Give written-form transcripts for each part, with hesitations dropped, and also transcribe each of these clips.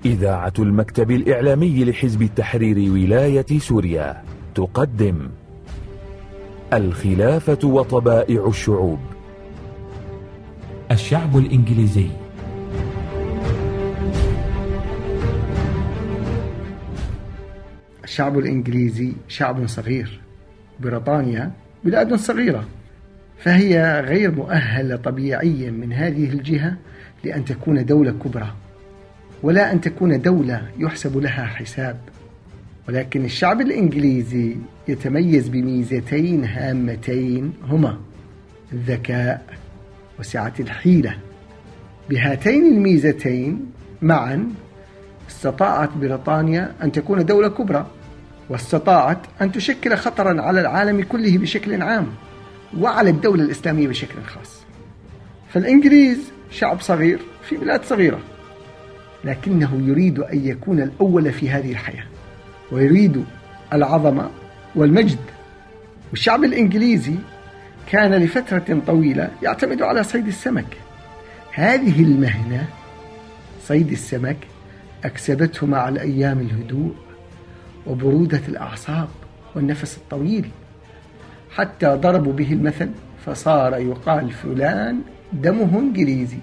إذاعة المكتب الإعلامي لحزب التحرير ولاية سوريا تقدم الخلافة وطبائع الشعوب. الشعب الإنجليزي. الشعب الإنجليزي شعب صغير، بريطانيا بلاد صغيرة، فهي غير مؤهلة طبيعيا من هذه الجهة لأن تكون دولة كبرى، ولا أن تكون دولة يحسب لها حساب. ولكن الشعب الإنجليزي يتميز بميزتين هامتين، هما الذكاء وسعة الحيلة. بهاتين الميزتين معا استطاعت بريطانيا أن تكون دولة كبرى، واستطاعت أن تشكل خطرا على العالم كله بشكل عام، وعلى الدولة الإسلامية بشكل خاص. فالإنجليز شعب صغير في بلاد صغيرة، لكنه يريد أن يكون الأول في هذه الحياة، ويريد العظمة والمجد. والشعب الإنجليزي كان لفترة طويلة يعتمد على صيد السمك. هذه المهنة صيد السمك أكسبته مع الأيام الهدوء وبرودة الأعصاب والنفس الطويل، حتى ضربوا به المثل فصار يقال فلان دمه إنجليزي.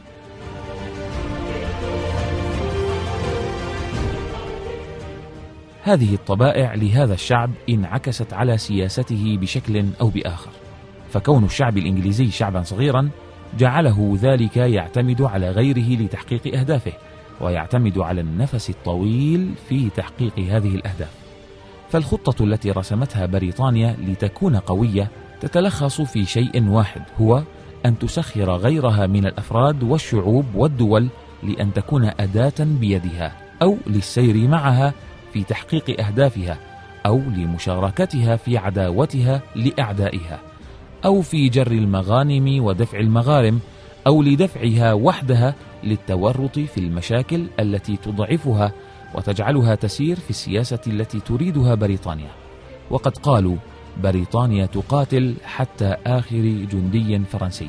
هذه الطبائع لهذا الشعب انعكست على سياسته بشكل أو بآخر، فكون الشعب الإنجليزي شعبا صغيرا جعله ذلك يعتمد على غيره لتحقيق أهدافه، ويعتمد على النفس الطويل في تحقيق هذه الأهداف. فالخطة التي رسمتها بريطانيا لتكون قوية تتلخص في شيء واحد، هو أن تسخر غيرها من الأفراد والشعوب والدول لأن تكون أداة بيدها، أو للسير معها في تحقيق أهدافها، أو لمشاركتها في عداوتها لأعدائها، أو في جر المغانم ودفع المغارم، أو لدفعها وحدها للتورط في المشاكل التي تضعفها وتجعلها تسير في السياسة التي تريدها بريطانيا. وقد قالوا: بريطانيا تقاتل حتى آخر جندي فرنسي.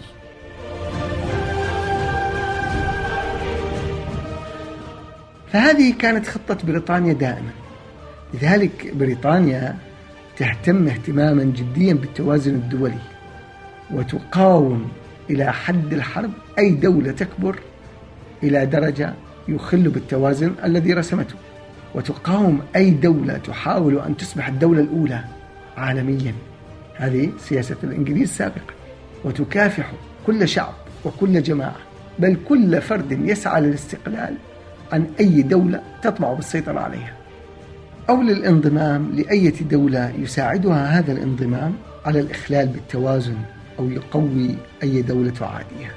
فهذه كانت خطة بريطانيا دائما. لذلك بريطانيا تهتم اهتماما جديا بالتوازن الدولي، وتقاوم إلى حد الحرب أي دولة تكبر إلى درجة يخل بالتوازن الذي رسمته، وتقاوم أي دولة تحاول أن تصبح الدولة الأولى عالميا. هذه سياسة الإنجليز سابقا. وتكافح كل شعب وكل جماعة، بل كل فرد يسعى للاستقلال عن أي دولة تطمع بالسيطرة عليها، أو للانضمام لأي دولة يساعدها هذا الانضمام على الإخلال بالتوازن أو يقوي أي دولة تعاديها.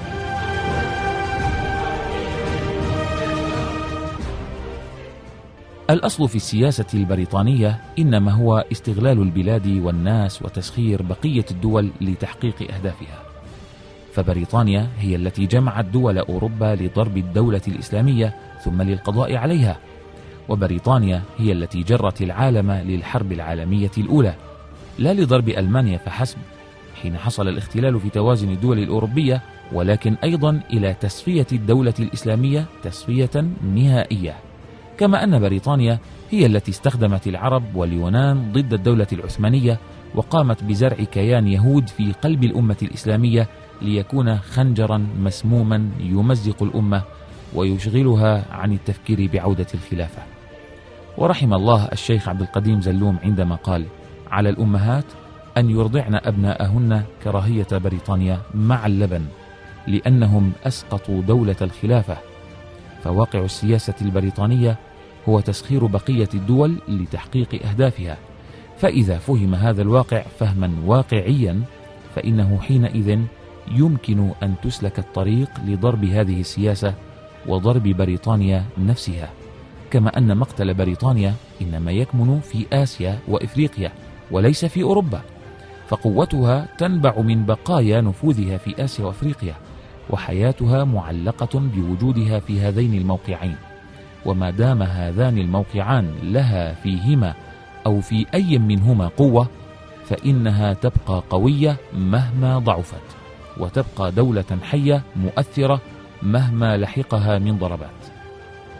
الأصل في السياسة البريطانية إنما هو استغلال البلاد والناس وتسخير بقية الدول لتحقيق أهدافها. فبريطانيا هي التي جمعت دول أوروبا لضرب الدولة الإسلامية ثم للقضاء عليها، وبريطانيا هي التي جرت العالم للحرب العالمية الأولى، لا لضرب ألمانيا فحسب حين حصل الاختلال في توازن الدول الأوروبية، ولكن أيضا إلى تصفية الدولة الإسلامية تصفية نهائية. كما أن بريطانيا هي التي استخدمت العرب واليونان ضد الدولة العثمانية، وقامت بزرع كيان يهود في قلب الأمة الإسلامية ليكون خنجرا مسموما يمزق الأمة ويشغلها عن التفكير بعودة الخلافة. ورحم الله الشيخ عبد القديم زلوم عندما قال: على الأمهات أن يرضعن أبناءهن كراهية بريطانيا مع اللبن، لأنهم أسقطوا دولة الخلافة. فواقع السياسة البريطانية هو تسخير بقية الدول لتحقيق أهدافها. فإذا فهم هذا الواقع فهما واقعيا، فإنه حينئذ يمكن أن تسلك الطريق لضرب هذه السياسة وضرب بريطانيا نفسها. كما أن مقتل بريطانيا إنما يكمن في آسيا وإفريقيا وليس في أوروبا، فقوتها تنبع من بقايا نفوذها في آسيا وأفريقيا، وحياتها معلقة بوجودها في هذين الموقعين. وما دام هذان الموقعان لها فيهما أو في أي منهما قوة، فإنها تبقى قوية مهما ضعفت، وتبقى دولة حية مؤثرة مهما لحقها من ضربات.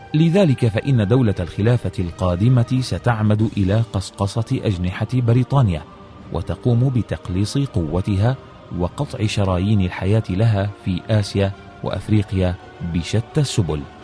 لذلك فإن دولة الخلافة القادمة ستعمد إلى قصقصة أجنحة بريطانيا، وتقوم بتقليص قوتها وقطع شرايين الحياة لها في آسيا وأفريقيا بشتى السبل.